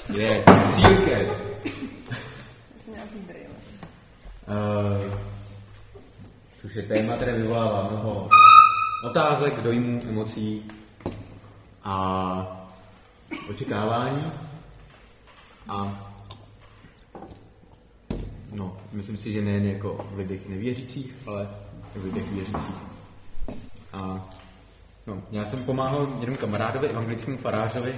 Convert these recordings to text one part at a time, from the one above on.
je církev. Což je téma, které vyvolává mnoho otázek, dojmů, emocí a očekávání. A no, myslím si, že nejen jako v lidech nevěřících, ale v lidech věřících. A no, já jsem pomáhal jednomu kamarádovi, evangelickému farářovi,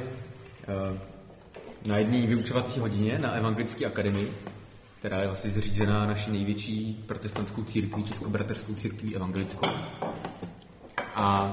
na jedné vyučovací hodině na Evangelické akademii, která je vlastně zřízená naší největší protestantskou církví, českobratrskou církví evangelickou. A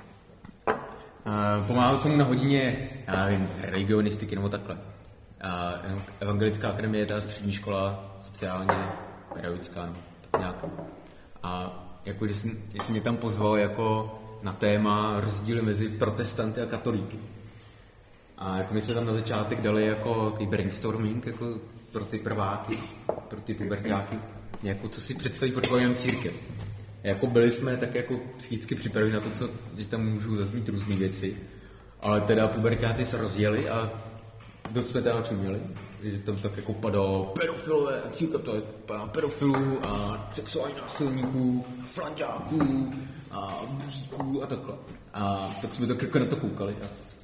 pomáhal jsem mu na hodině, já nevím, religionistiky nebo takhle. A Evangelická akademie je ta střední škola sociálně pedagogická nebo nějak. A jakože jestli mě tam pozval jako na téma rozdíly mezi protestanty a katolíky. A jako my jsme tam na začátek dali jako brainstorming jako pro ty prváky, pro ty puberťáky, jako co si představí pod pojmem církev. Jako byli jsme tak jako psychicky připraveni na to, co, že tam můžou zaznít různé věci, ale teda puberťáci se rozjeli a dost jsme teda čuměli, že tam tak jako padalo pedofilové, církev to je pana pedofilů a sexuální násilníků, flanďáků a buzíků a takhle. A tak jsme tak jako na to koukali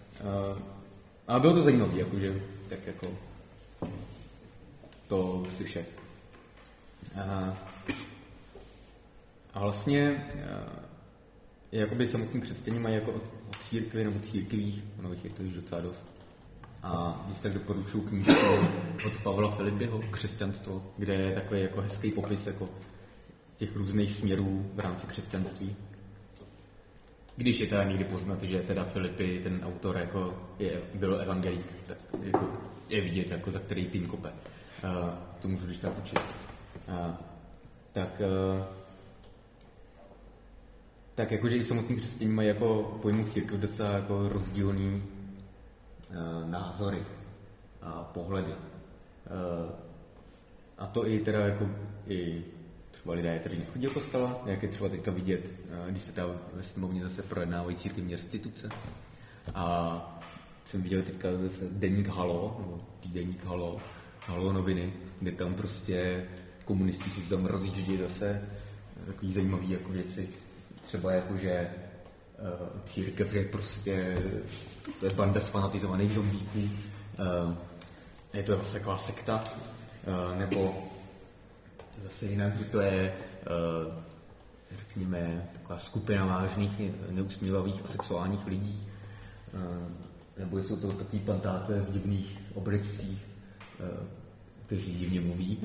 a bylo to zajímavé, jakože tak jako to slyšet. A vlastně jakoby samotní křesťané mají jako o církvi nebo církvích, ono je to již docela dost. A když tak doporučuji knížku od Pavla Filipiho, Křesťanstvo, kde je takový jako hezký popis jako těch různých směrů v rámci křesťanství. Když je teda někdy poznat, že teda Filipi, ten autor, jako byl evangelík, tak jako je vidět, jako za který tým kope. To můžu když tak učit. Tak jakože i samotní křesťané mají jako pojmu církev docela jako rozdílný názory a pohledy. A to i teda jako i třeba lidé, kteří nechodí do kostela, jak je třeba teďka vidět, když se tam ve sněmovně zase projednávají církevní restituce. A jsem viděl teďka zase deník Halo, nebo týdeník Halo noviny, kde tam prostě komunisti si tam rozjíždí zase takový zajímavý jako věci. Třeba jako, že církev je prostě to je banda sfanatizovaných zombíků, je to vlastně taková sekta, nebo zase jinak, že to je řekněme taková skupina vážných, neusmívavých a sexuálních lidí, nebo jsou to takový pantákové v divných obrečcích, kteří divně mluví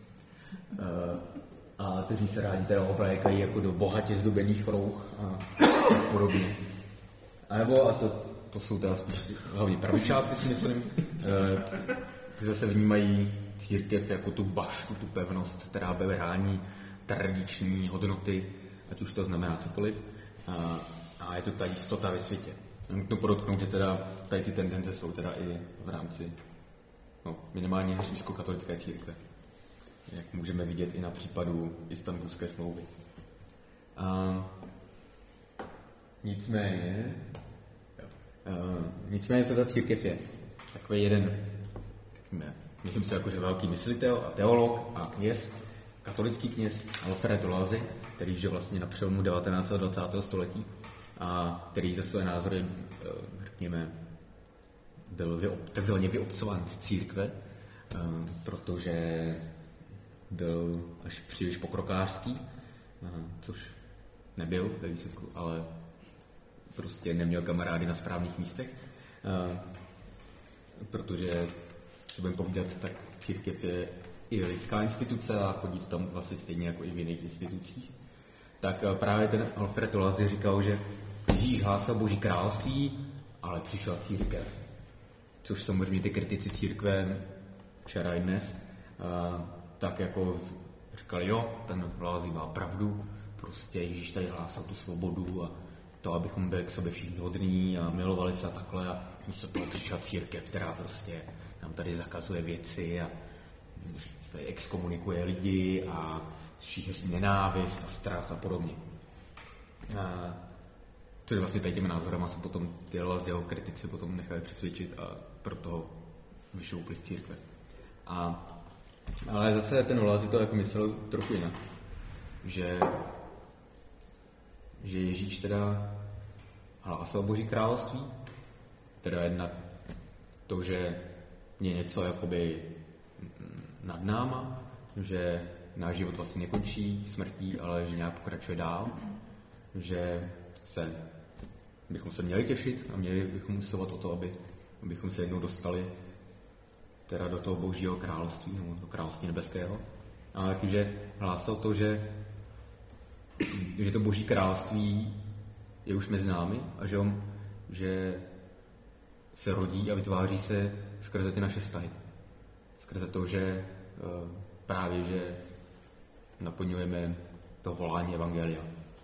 a kteří se rádi teda oblékají jako do bohatě zdobených rouch a podobně. A nebo, a to jsou teda spíš hlavně pravičáci, si myslím, ty zase vnímají církev jako tu bašku, tu pevnost, která brání tradiční hodnoty, ať už to znamená cokoliv, a je to ta jistota ve světě. Nutno podotknout, že teda tady ty tendence jsou teda i v rámci minimálně římskokatolické církve, jak můžeme vidět i na případu Istanbulské smlouvy. Nicméně co ta církev je? Takový jeden, myslím si, že velký myslitel a teolog a kněz, katolický kněz Alfred Toledo, který žil vlastně na přelomu 19. a 20. století a který za své názory, řekněme, byl takzvaně vyobcován z církve, protože byl až příliš pokrokářský, což nebyl ve výsledku, ale prostě neměl kamarády na správných místech, protože, co budeme povídat, tak církev je i lidská instituce a chodí to tam vlastně stejně jako i v jiných institucích. Tak právě ten Alfred Toledo říkal, že Ježíš hlásal Boží království, ale přišla církev. Což samozřejmě ty kritici církve včera i dnes, tak jako říkali, jo, ten Lází má pravdu, prostě Ježíš tady hlásal tu svobodu a to, abychom byli k sobě všichni hodní a milovali se a takhle a místo toho přišla církev, která prostě nám tady zakazuje věci a tady exkomunikuje lidi a šíří nenávist a strach a podobně. Což vlastně tady těmi názorama se potom ty jeho kritici potom nechali přesvědčit a proto vyšoupli z církve. Ale zase ten Loazzi to jako myslel trochu jinak. Že Ježíš teda hlásal Boží království, teda jednak to, že je něco jakoby nad náma, že náš život vlastně nekončí smrtí, ale že nějak pokračuje dál, že bychom se měli těšit a měli bychom usilovat o to, abychom se jednou dostali teda do toho Božího království, nebo do království nebeského. A takže hlásal to, že to Boží království je už mezi námi a že se rodí a vytváří se skrze ty naše vztahy. Skrze to, že právě, že naplňujeme to volání evangelia.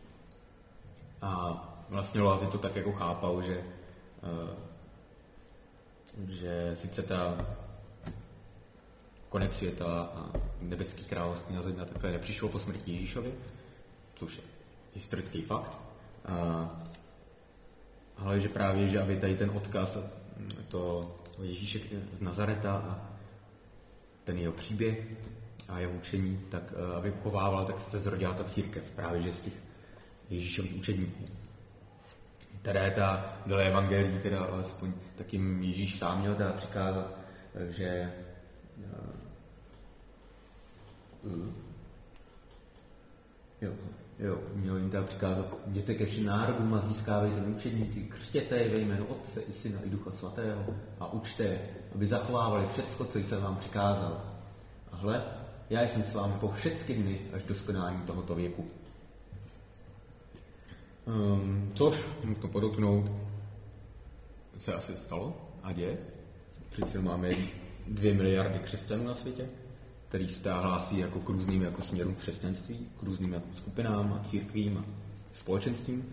A vlastně Loazzi to tak jako chápal, že sice ta konec světa a nebeský království na zemi a takhle nepřišlo po smrti Ježíšovi, což je historický fakt, ale že právě, že aby tady ten odkaz to Ježíše z Nazareta a ten jeho příběh a jeho učení, tak aby chovával, tak se zrodila ta církev, právě že z těch Ježíšových učedníků. Teda je ta dle evangelii, teda alespoň tak jim Ježíš sám měl teda přikázat, že měl jim teda přikázat, jděte ke všem národům a získávejte učedníky, křtěte je ve jménu Otce i Syna i Ducha Svatého a učte je, aby zachovávali všecko, co jsem vám přikázal. A hle, já jsem s vámi po všechny dny až do skonání tohoto věku. Což, to podotknout, se asi stalo a děje. Přece máme 2 miliardy křesťanů na světě, který se hlásí jako k různým jako směrům křesťanství, k různým jako skupinám a církvím a společenstvím.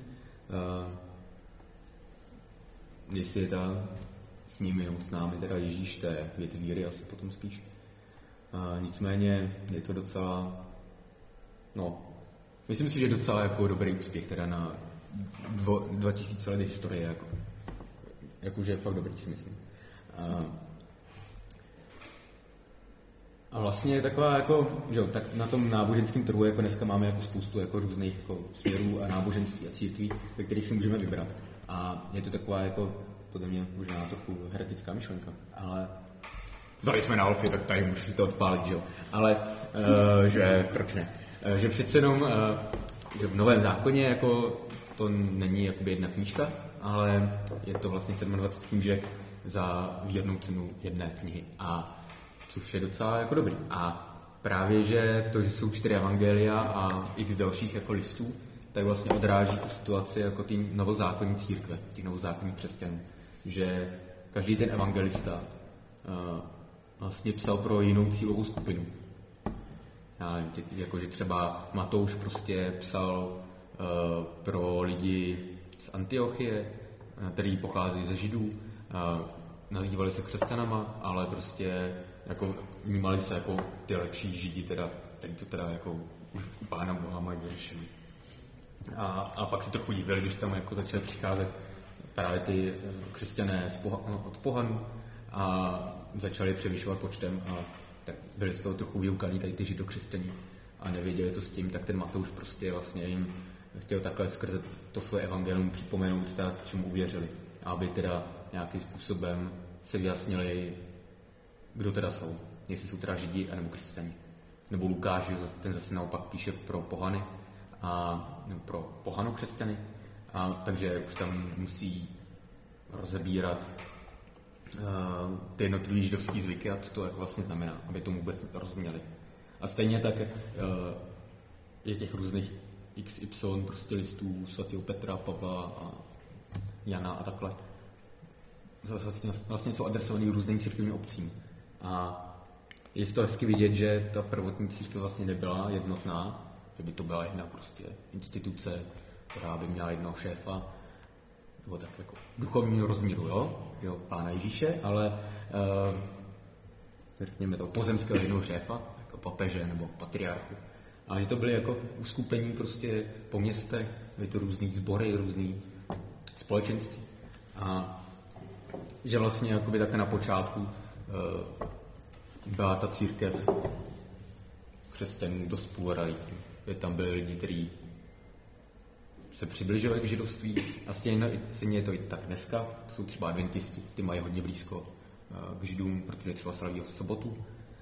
Jestli je s nimi nebo s námi teda Ježíš, to je věc víry asi potom spíš. Nicméně je to docela, myslím si, že docela jako dobrý úspěch teda na 2000 let historie, jakože je fakt dobrý, si myslím. A vlastně je taková jako, že tak na tom náboženském trhu jako dneska máme jako spoustu jako různých jako směrů a náboženství a církví, ve kterých si můžeme vybrat. A je to taková jako podle mě možná trochu heretická myšlenka, ale tady jsme na Alfě, tak tady můžu si to odpálit, že jo. Ale že proč ne? Že přece jenom že v Novém zákoně jako to není jakoby jedna knížka, ale je to vlastně 27 knížek za věrnou cenu jedné knihy. A což je docela jako dobrý. A právě, že to, že jsou 4 evangelia a x dalších jako listů, tak vlastně odráží tu situaci jako ty novozákonní církve, těch novozákonních křesťanů. Že každý ten evangelista vlastně psal pro jinou cílovou skupinu. Jakože třeba Matouš prostě psal pro lidi z Antiochie, který pocházejí ze Židů, nazývali se křesťanama, ale prostě jako vnímali se jako ty lepší Židi, teda, který to teda jako už u Pána Boha mají vyřešený. A pak si trochu divili, když tam jako začali přicházet právě ty křesťané od pohanů a začali převyšovat počtem a tak byli z toho trochu vyukaný tady ty židokřesťaní a nevěděli, co s tím, tak ten Matouš prostě vlastně jim chtěl takhle skrze to své evangelium připomenout, tak, čemu uvěřili, aby teda nějakým způsobem se vyjasnili, kdo teda jsou, jestli jsou teda Židi anebo křesťaní. Nebo Lukáš, ten zase naopak píše pro pohany nebo pro pohanokřesťany, takže už tam musí rozebírat ty jednotlivé židovské zvyky a co to jako vlastně znamená, aby tomu vůbec rozuměli. A stejně tak je těch různých XY prostě listů svatého Petra, Pavla a Jana a takhle. Vlastně jsou adresovaný různým církevním obcím. A je to hezky vidět, že ta prvotní církev vlastně nebyla jednotná, že by to byla jedna prostě instituce, která by měla jednoho šéfa, nebo tak jako duchovního rozmíru, jo, Pána Ježíše, ale řekněme to pozemského jednoho šéfa, jako papeže nebo patriarchu. Ale že to byly jako uskupení prostě po městech, byly to různý sbory, různý společenství. A že vlastně jakoby také na počátku byla ta církev křesťanů dost pluralitní. Tam byli lidi, kteří se přibližovali k židovství a stejně je to i tak dneska. To jsou třeba adventisti, ty mají hodně blízko k židům, protože třeba slaví sobotu.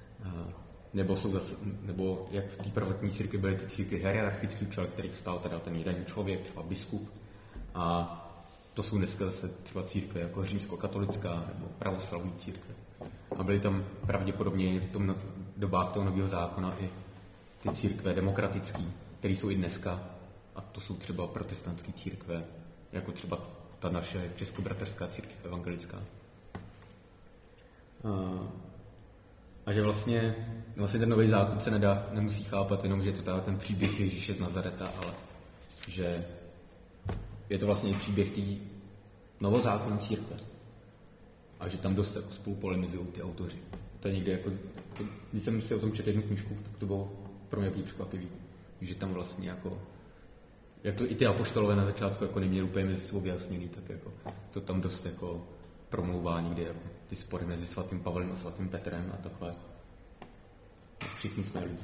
Nebo jak v té prvotní církvi byly ty církvi hierarchický člověk, který stál teda ten jeden člověk, třeba biskup. A to jsou dneska zase třeba církve jako římskokatolická nebo pravoslavní církve. A byly tam pravděpodobně v tom dobách toho nového zákona i ty církve demokratické, které jsou i dneska. A to jsou třeba protestantské církve, jako třeba ta naše českobratrská církev evangelická. A že vlastně ten nový zákon se nemusí chápat jenom, že je to ten příběh Ježíše z Nazareta, ale že je to vlastně příběh té novozákonní církve. A že tam dost jako spolu polemizují ty autoři. To je někde jako, když jsem si o tom četl jednu knížku, tak to bylo pro mě překvapivý, že tam vlastně jako, jak to i ty apoštolové na začátku jako neměli úplně mezi sebou vyjasněný, tak jako to tam dost jako promlouvá někde jako ty spory mezi svatým Pavlem a svatým Petrem a takhle. Všichni jsme lidi.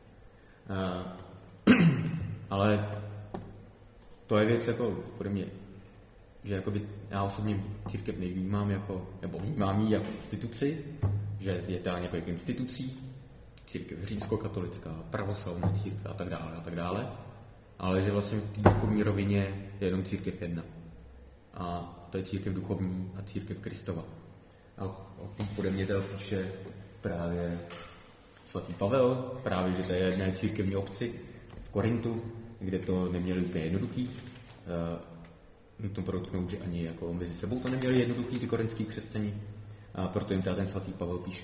Ale to je věc jako pro mě, že jakoby já osobně církev nevnímám jako, nebo vnímám ji jako instituci, že je to několik institucí, církev římskokatolická, pravoslavná církev a tak dále, ale že vlastně v té duchovní rovině je jenom církev jedna. A to je církev duchovní a církev Kristova. A o tom pode mě teda píše právě svatý Pavel, právě, že to je jedné církevní obci v Korintu, kde to neměli úplně jednoduchý. Nutno podotknout, že ani jako mezi sebou to neměli jednoduchý ty korintský křesťani, a proto jim ten svatý Pavel píše.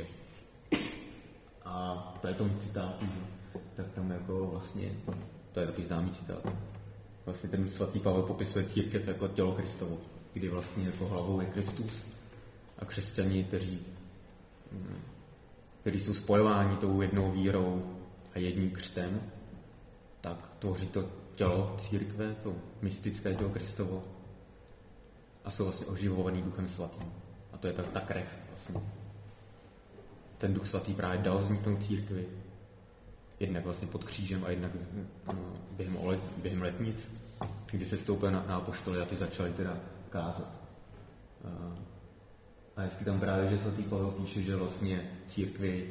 A to je tomu citátu, tak tam jako vlastně, to je takový známý citát, vlastně ten svatý Pavel popisuje církev jako tělo Kristovo, kdy vlastně jako hlavou je Kristus a křesťani, kteří jsou spojováni tou jednou vírou a jedním křtem, tak tvoří to tělo církve, to mystické tělo Kristovo a jsou vlastně oživovaný Duchem Svatým. A to je ta krev vlastně. Ten Duch Svatý právě dal vzniknout církvi, jednak vlastně pod křížem a jednak během letnic, kdy se stoupil na apoštoly a ty začali teda kázat. A hezky tam právě, že svatý Pavel píše, že vlastně církvi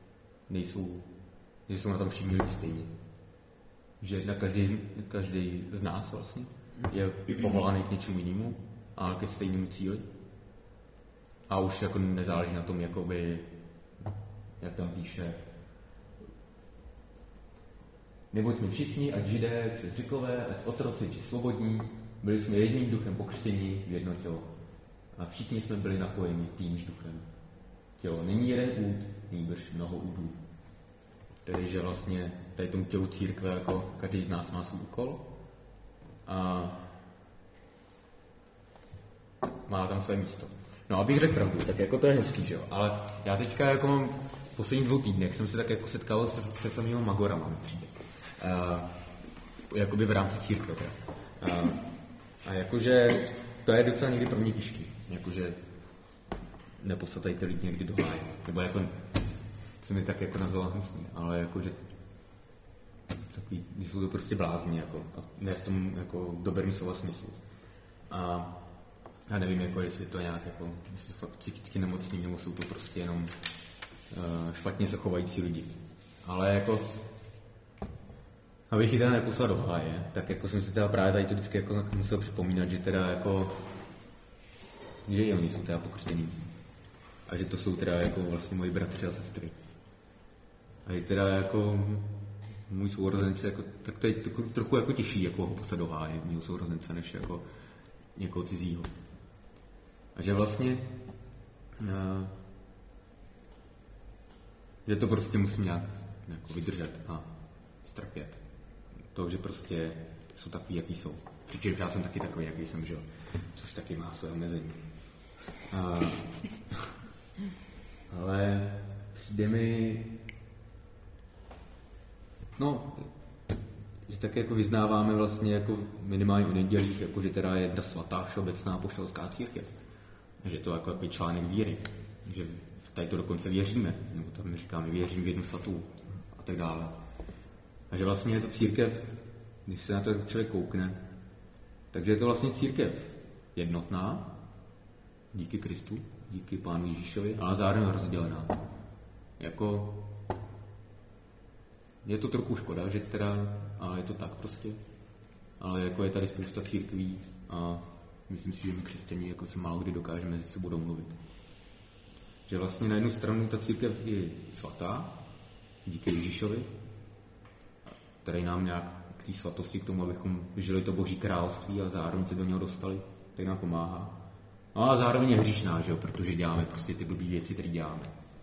že jsou na tom všichni lidi stejně. Že každý z nás vlastně je povolaný k něčemu jinému, ale ke stejnému cíli. A už jako nezáleží na tom, jakoby, jak tam píše, neboť my všichni, ať Židé, či Řekové, ať otroci, či svobodní, byli jsme jedním duchem pokřtění v jedno tělo. A všichni jsme byli napojeni týmž duchem. Tělo není jeden úd, nýbrž mnoho údů. Tedy, že vlastně tady tomu tělu církve, jako každý z nás má svůj úkol a má tam své místo. No, abych řekl pravdu, tak jako to je hezký, že jo, ale já teďka jako mám v posledních 2 týdnech jsem se tak jako setkal se samýma magorama, mi přijde. Jakoby v rámci církve. A jakože to je docela někdy pro mě těžký, jakože neposlat tady ty lidi někdy do háje, nebo jako se mi tak jako nazvala hnusný, ale jakože takový, když jsou to prostě blázni, jako, a ne v tom jako dobrém slova smyslu. A já nevím, jako, jestli to nějak jako, jestli to fakt psychicky nemocný, nebo jsou to prostě jenom špatně se chovající lidi. Ale jako, abych ji teda neposlal do háje, tak jako jsem si teda právě tady to vždycky jako musel připomínat, že teda jako, že i oni jsou teda pokřtění. A že to jsou teda jako vlastně moji bratři a sestry. A že teda jako můj sourozence, jako, tak to je trochu jako těžší jako ho poslat do háje, mýho sourozence, než jako někoho cizího. A že vlastně že to prostě musím nějak jako vydržet a strpět. To, že prostě jsou takový, jaký jsou. Přičemž já jsem taky takový, jaký jsem, že? Což taky má své omezení. Ale přijde mi, no, že tak jako vyznáváme vlastně jako minimálně o nedělích, jako že teda je jedna svatá všeobecná apoštolská církev. Že to jako článek víry. Že v tady to dokonce věříme, nebo tam říkáme, věřím v jednu svatou a tak dále. A že vlastně je to církev, když se na to člověk koukne, takže je to vlastně církev jednotná, díky Kristu, díky Pánu Ježíšovi, ale zároveň rozdělená. Jako je to trochu škoda, že teda, ale je to tak prostě. Ale jako je tady spousta církví a myslím si, že my křesťané jako se málo kdy dokážeme mezi sebou domluvit. Že vlastně na jednu stranu ta církev je svatá, díky Ježíšovi, který nám nějak k té svatosti, k tomu, abychom žili to Boží království a zároveň se do něho dostali, tak nám pomáhá. No a zároveň je hříšná, že jo, protože děláme prostě ty blbý věci, které děláme.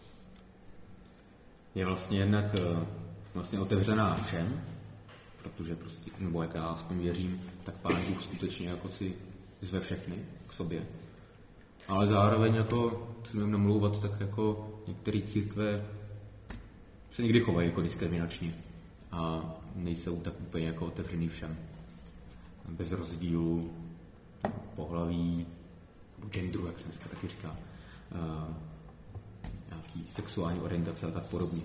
Je vlastně jednak vlastně otevřená všem, protože prostě, nebo jak já aspoň věřím, tak Pán Bůh skutečně jako si zve všechny k sobě. Ale zároveň jako, co nevím namlouvat, tak jako některé církve se někdy chovají jako diskriminačně a nejsou tak úplně jako otevřený všem. Bez rozdílu pohlaví, genderu, jak se dneska taky říká, nějaký sexuální orientace a tak podobně.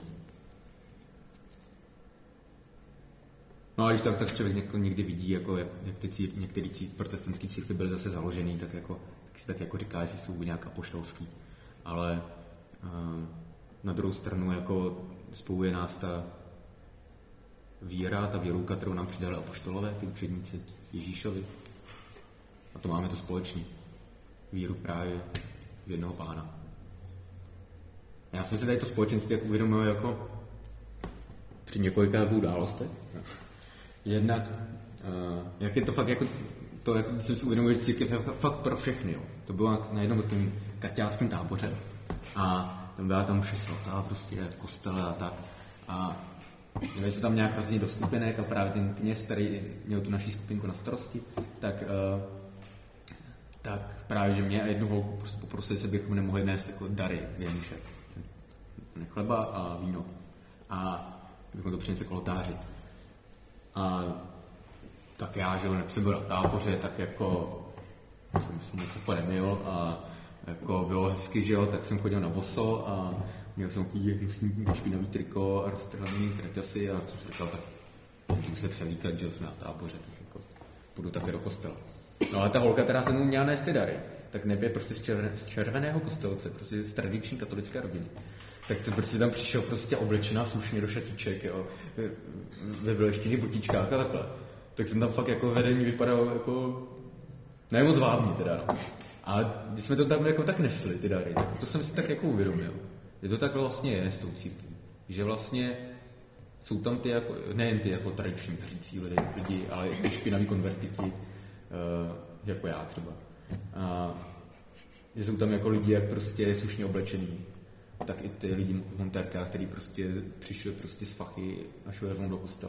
No a když tak člověk někdy vidí, jako jak ty některé protestantské církve byly zase založený, tak si tak jako říká, jestli jsou nějak apoštolský. Ale na druhou stranu jako spojuje nás ta víra, ta věrouka, kterou nám přidali apoštolové, ty učedníci Ježíšovi. A to máme to společně. Víru právě v jednoho Pána. Já jsem si tady to společenství jak uvědomil jako při několika událostech. Jednak, jak je to fakt jako to, jak jsem si uvědomil, že církev je fakt pro všechny. Jo. To bylo na jednom takovém kaťáckém táboře a tam byla tam mše svatá prostě v kostele a tak. A měli se tam nějak rozdělit do skupinek a právě ten kněz, který měl tu naší skupinku na starosti, tak právě, že mě a jednu holku prostě poprosili, že bychom nemohli nést jako dary věniše. Chleba a víno. A bychom to přinesli k oltáři. A tak já, že jsem byl na táboře, tak jako jsem něco podemil a jako bylo hezky, že jo, tak jsem chodil na boso a měl jsem takový špinavý triko a roztrhaný kraťasy a jsem si říkal, tak můžu se přelíkat, že jsme na táboře, tak jako půjdu také do kostela. No ale ta holka, která se mu měla nést ty dary, tak nebě prostě z červeného kostelce, prostě z tradiční katolické rodiny. Tak to prostě tam přišel prostě oblečená slušně do šatíček, jo, ve vyleštěných botičkách a takhle. Tak jsem tam fakt jako vedení vypadal jako nemoc vábně teda, no. Ale když jsme to tam jako tak nesli, ty dary, tak to jsem si tak jako uvědomil. Že to tak vlastně je s tou církví. Že vlastně jsou tam ty jako, nejen ty jako tradiční hřící lidi, ale i špinaví konvertiti, jako já třeba. A že jsou tam jako lidi, jak prostě slušně oblečený, tak i ty lidi v montérkách, kteří prostě přišli prostě z fachy a šli rovnou do kostela.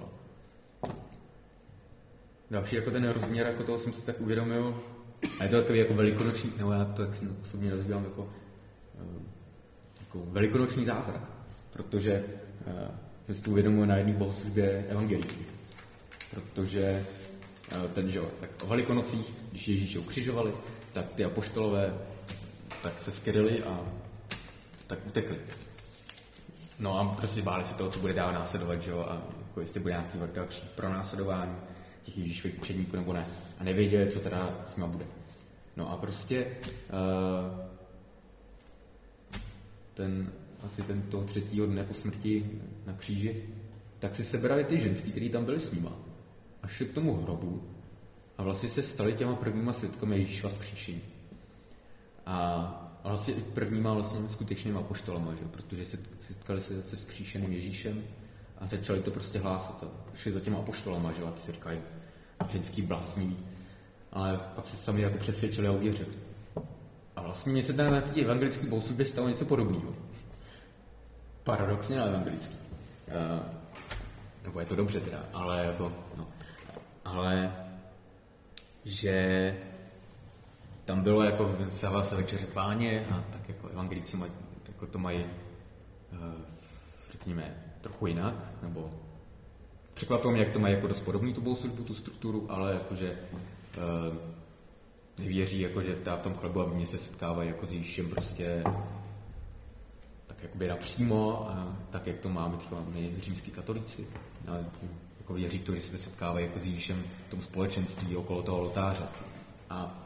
Další jako ten rozměr, jako toho jsem si tak uvědomil, a je to takový jako velikonoční, nebo já to jak si osobně nazývám jako velikonoční zázrak, protože jsem si to uvědomil na jedné bohoslužbě evangelií. Protože ten, že tak o Velikonocích, když Ježíše ukřižovali, tak ty apoštolové tak se skryli a tak utekli. No a prostě báli se toho, co bude dál následovat, že jo, a jako jestli bude nějaký další pronásledování těch Ježíšových učedníků nebo ne. A nevěděli, co teda s nima bude. No a prostě toho 3. dne po smrti na kříži, tak si sebrali ty ženský, kteří tam byli s nima. A šli k tomu hrobu a vlastně se stali těma prvníma svědkami Ježíšova vzkříšení. A vlastně prvníma vlastně skutečnýma apoštolama, že? Protože se setkali se vzkříšeným Ježíšem a začali to prostě hlásat. A šli za těma apoštolama, že? A ty si říkají ženský blázniví. Ale pak se sami jako přesvědčili a uvěřili. A vlastně mně se tady na té evangelické bohoslužbě stalo něco podobného. Paradoxně na evangelický. Nebo je to dobře teda, ale jako, no. Ale že tam bylo jako vstával se večeře Páně a tak jako evangelíci jako to mají, řekněme, trochu jinak, nebo překvapilo mě, jak to mají jako dost podobný tu bohoslužbu, tu strukturu, ale jakože nevěří, jako, že v tom chlebu a víně se setkávají jako s Ježíšem prostě tak jakoby napřímo, tak jak to máme třeba my římský katolíci. Jako věří to, že se setkávají jako s Ježíšem v tom společenství okolo toho oltáře. A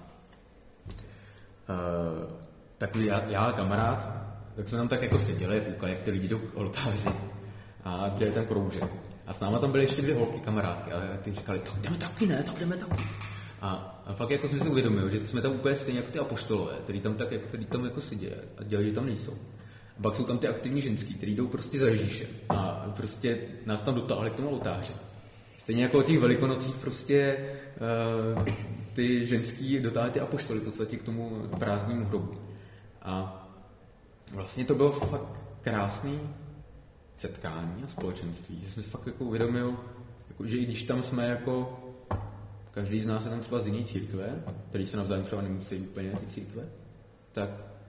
tak já a kamarád, tak jsme tam tak jako seděli, koukali, jak ty lidi jdou k oltáři a dělali ten kroužek. A s náma tam byly ještě 2 holky, kamarádky, a ty říkali, tak jdeme taky, ne, tak jdeme taky. A fakt jako jsme si uvědomili, že jsme tam úplně stejně jako ty apoštolové, který tam jako sedí a dělají, že tam nejsou. A pak jsou tam ty aktivní ženský, který jdou prostě za Ježíšem a prostě nás tam dotáhli k tomu oltáři. Stejně jako o těch velikonocích prostě ty ženský dotáhli ty apoštoly v podstatě k tomu prázdnému hrobu. A vlastně to bylo fakt krásný setkání a společenství, že jsme si fakt jako uvědomil, jako, že i když tam jsme jako každý z nás je tam třeba z jiné církve, který se navzájem třeba nemusí úplně ty církve, tak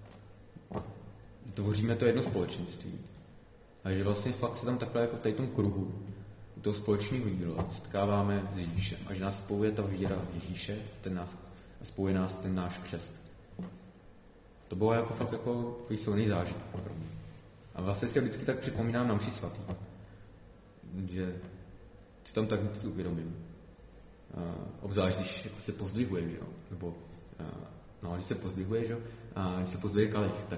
tvoříme to jedno společenství. A že vlastně fakt se tam takhle jako v tom kruhu toho společného jídla setkáváme s Ježíšem a že nás spojuje ta víra Ježíše a spojuje nás ten náš křest. To bylo jako fakt jako silný zážitek pro mě. A vlastně si vždycky tak připomínám na mši svatý, že si tam tak vždycky uvědomím. Obzvlášť, když jako se pozdvihuje, že jo? Nebo když se pozdvihuje, že jo? Když se pozdvihuje kalich, tak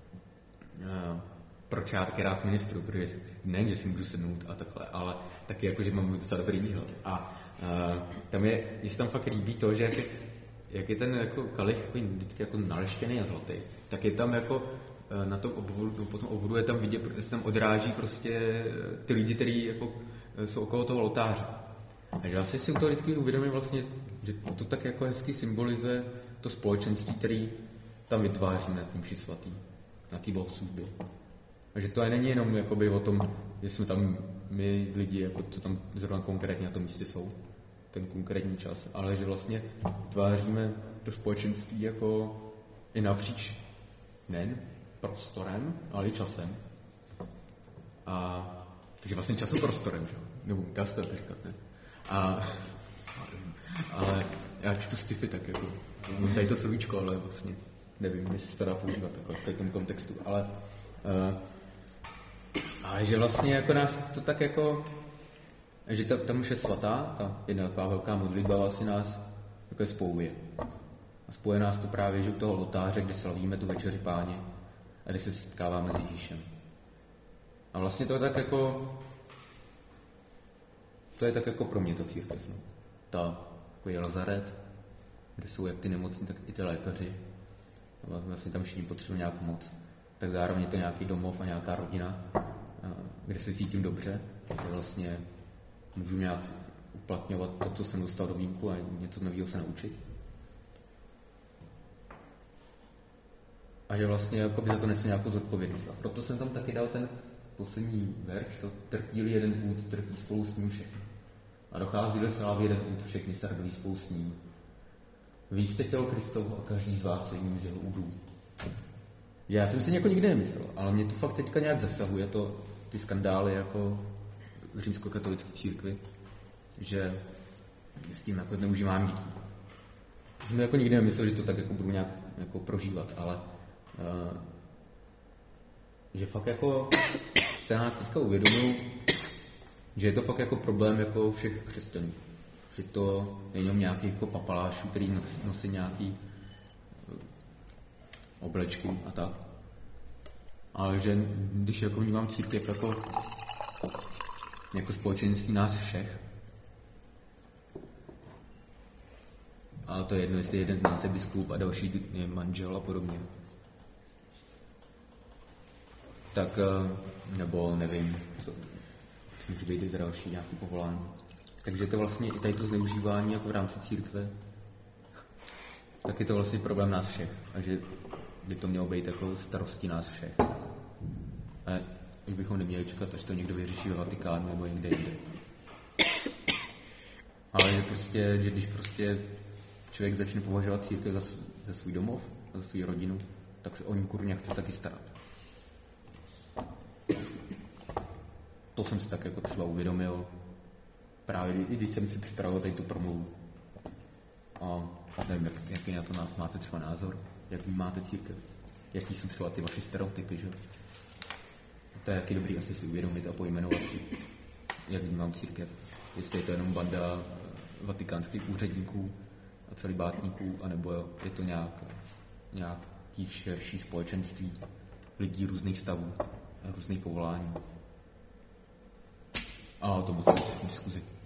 proč já taky rád ministru, protože nejen, že si můžu sednout a takhle, ale taky jako, že mám docela dobrý výhled. A tam je se tam fakt líbí to, že jak je ten jako kalich jako vždycky jako naleštěný a zlatý, tak je tam jako na tom obvodu, potom obvodu je tam vidět, protože se tam odráží prostě ty lidi, kteří jako jsou okolo toho oltáře. A že vlastně si u toho vždycky uvědomím vlastně, že to tak jako hezky symbolizuje to společenství, který tam vytváříme na tím mši svatý, na té bohoslužbě. A že to není jenom jakoby o tom, že jsme tam my lidi, jako co tam zrovna konkrétně na tom místě jsou, ten konkrétní čas, ale že vlastně tváříme to společenství jako i napříč nejen prostorem, ale i časem. Takže vlastně časoprostorem, že jo? Nebo dá se to říkat, ne? Ale já čtu sci-fi tak jako, tady to slovíčko, ale vlastně nevím, jestli se to dá používat takhle v tom kontextu, ale že vlastně jako nás to tak jako, že ta mše svatá, ta jedna taková velká modlitba vlastně nás jako spojuje. A spojuje nás to právě, že u toho oltáře, kde slavíme tu večeři Páně a kde se setkáváme s Ježíšem. A vlastně to je tak jako, pro mě ta církev. No. Jako je Lazaret, kde jsou jak ty nemocní, tak i ty lékaři. A vlastně tam všichni potřebují nějakou pomoc. Tak zároveň je to nějaký domov a nějaká rodina, kde se cítím dobře, kde vlastně můžu nějak uplatňovat to, co jsem dostal do vínku a něco nového se naučit. A že vlastně jako by za to nesl nějakou zodpovědnost. A proto jsem tam taky dal ten poslední verš, to trpí-li jeden půd, trpí spolu s ním všechny. A dochází do slávy jeden půd, všechny se radují spolu s ním. Vy jste tělo Kristovo a každý z vás je jedním z jeho údů. Já jsem si jako nikdy nemyslel, ale mě to fakt teďka nějak zasahuje, ty skandály jako v římskokatolické církvi, že s tím jako zneužívám dětí. Jsem jako nikdy nemyslel, že to tak jako budu nějak jako prožívat, ale že fakt jako si teďka uvědomuji, že je to fakt jako problém jako všech křesťanů. Že to není jenom nějakých jako papalášů, který nosí nějaký oblečky a tak. Ale že když jako vnímám církev jako společenství nás všech, a to je jedno, jestli jeden z nás je biskup a další je manžel a podobně. Tak, nebo nevím, co může být z další nějaký povolání. Takže to vlastně i tady to zneužívání jako v rámci církve, tak je to vlastně problém nás všech. A že by to mělo být jako starostí nás všech. A už bychom neměli čekat, až to někdo vyřeší ve Vatikánu nebo někde jinde. Ale že když prostě člověk začne považovat církev za svůj domov a za svou rodinu, tak se o ní kurně chce taky starat. To jsem si tak jako třeba uvědomil právě, i když jsem si připravoval tady tu promluvu. A nevím, jaký na to máte třeba názor, jak vy máte církev, jaký jsou třeba ty vaše stereotypy, že? to je taky dobrý asi si uvědomit a pojmenovat si, jak vnímám církev. Jestli je to jenom banda vatikánských úředníků a celibátníků, anebo je to nějaký širší společenství lidí různých stavů a různých povolání. A to musí být diskuzi.